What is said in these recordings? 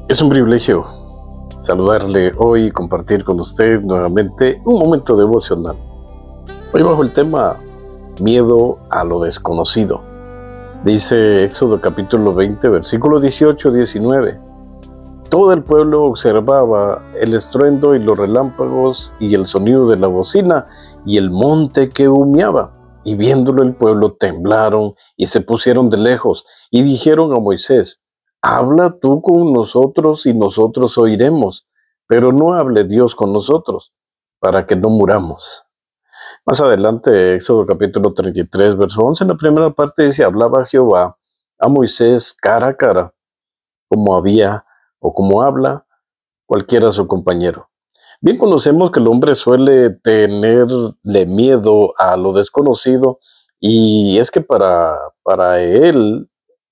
Es un privilegio saludarle hoy y compartir con usted nuevamente un momento devocional. Hoy bajo el tema miedo a lo desconocido. Dice Éxodo capítulo 20, versículos 18-19. Todo el pueblo observaba el estruendo y los relámpagos y el sonido de la bocina y el monte que humeaba. Y viéndolo el pueblo temblaron y se pusieron de lejos y dijeron a Moisés: habla tú con nosotros y nosotros oiremos, pero no hable Dios con nosotros, para que no muramos. Más adelante, Éxodo capítulo 33, verso 11, en la primera parte dice: hablaba Jehová a Moisés cara a cara, como habla cualquiera su compañero. Bien conocemos que el hombre suele tenerle miedo a lo desconocido, y es que para él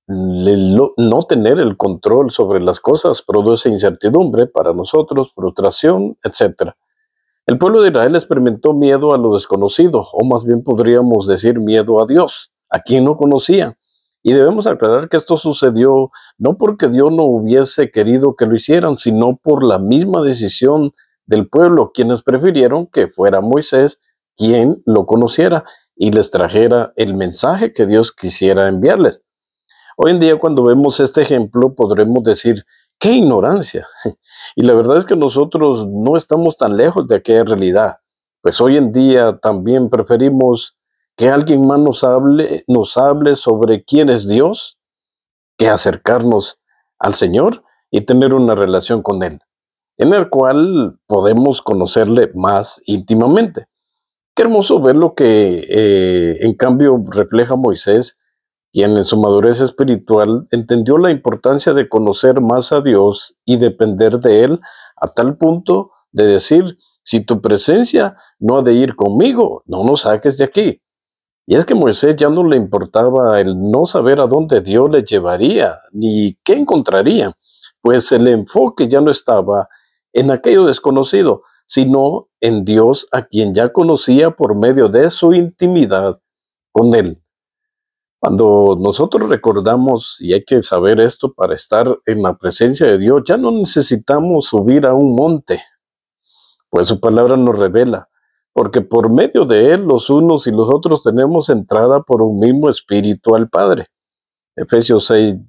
no tener el control sobre las cosas produce incertidumbre para nosotros, frustración, etc. El pueblo de Israel experimentó miedo a lo desconocido, o más bien podríamos decir miedo a Dios, a quien no conocía. Y debemos aclarar que esto sucedió no porque Dios no hubiese querido que lo hicieran, sino por la misma decisión del pueblo, quienes prefirieron que fuera Moisés quien lo conociera y les trajera el mensaje que Dios quisiera enviarles. Hoy en día, cuando vemos este ejemplo, podremos decir: ¡qué ignorancia! Y la verdad es que nosotros no estamos tan lejos de aquella realidad. Pues hoy en día también preferimos que alguien más nos hable sobre quién es Dios, que acercarnos al Señor y tener una relación con Él, en el cual podemos conocerle más íntimamente. Qué hermoso ver lo que en cambio refleja Moisés, quien en su madurez espiritual entendió la importancia de conocer más a Dios y depender de Él, a tal punto de decir: si tu presencia no ha de ir conmigo, no nos saques de aquí. Y es que Moisés ya no le importaba el no saber a dónde Dios le llevaría, ni qué encontraría, pues el enfoque ya no estaba en aquello desconocido, sino en Dios, a quien ya conocía por medio de su intimidad con Él. Cuando nosotros recordamos, y hay que saber esto para estar en la presencia de Dios, ya no necesitamos subir a un monte, pues su palabra nos revela, porque por medio de Él los unos y los otros tenemos entrada por un mismo espíritu al Padre. Efesios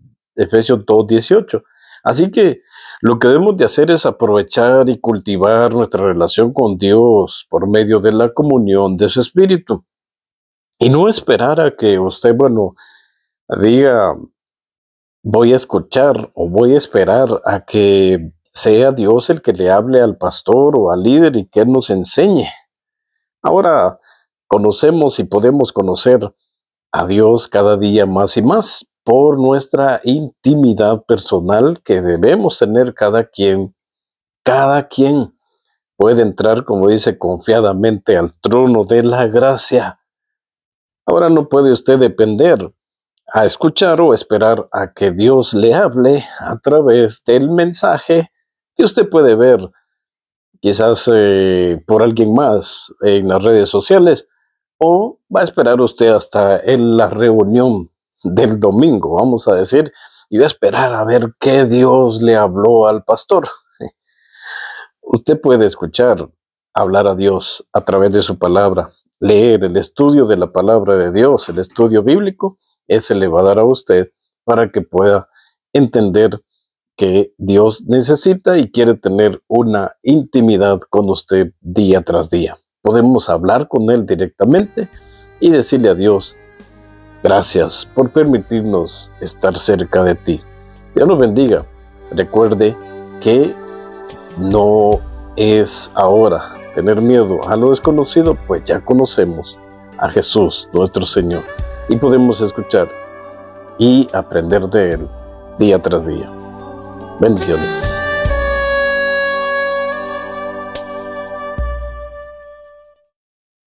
2:18. Así que lo que debemos de hacer es aprovechar y cultivar nuestra relación con Dios por medio de la comunión de su espíritu. Y no esperar a que usted, diga: voy a escuchar o voy a esperar a que sea Dios el que le hable al pastor o al líder y que Él nos enseñe. Ahora conocemos y podemos conocer a Dios cada día más y más por nuestra intimidad personal que debemos tener cada quien. Cada quien puede entrar, como dice, confiadamente al trono de la gracia. Ahora no puede usted depender a escuchar o esperar a que Dios le hable a través del mensaje que usted puede ver quizás por alguien más en las redes sociales, o va a esperar usted hasta en la reunión del domingo, vamos a decir, y va a esperar a ver qué Dios le habló al pastor. Usted puede escuchar hablar a Dios a través de su palabra, leer el estudio de la palabra de Dios, el estudio bíblico. Ese le va a dar a usted para que pueda entender que Dios necesita y quiere tener una intimidad con usted día tras día. Podemos hablar con Él directamente y decirle a Dios: gracias por permitirnos estar cerca de ti. Dios los bendiga. Recuerde que no es ahora tener miedo a lo desconocido, pues ya conocemos a Jesús, nuestro Señor, y podemos escuchar y aprender de Él día tras día. Bendiciones.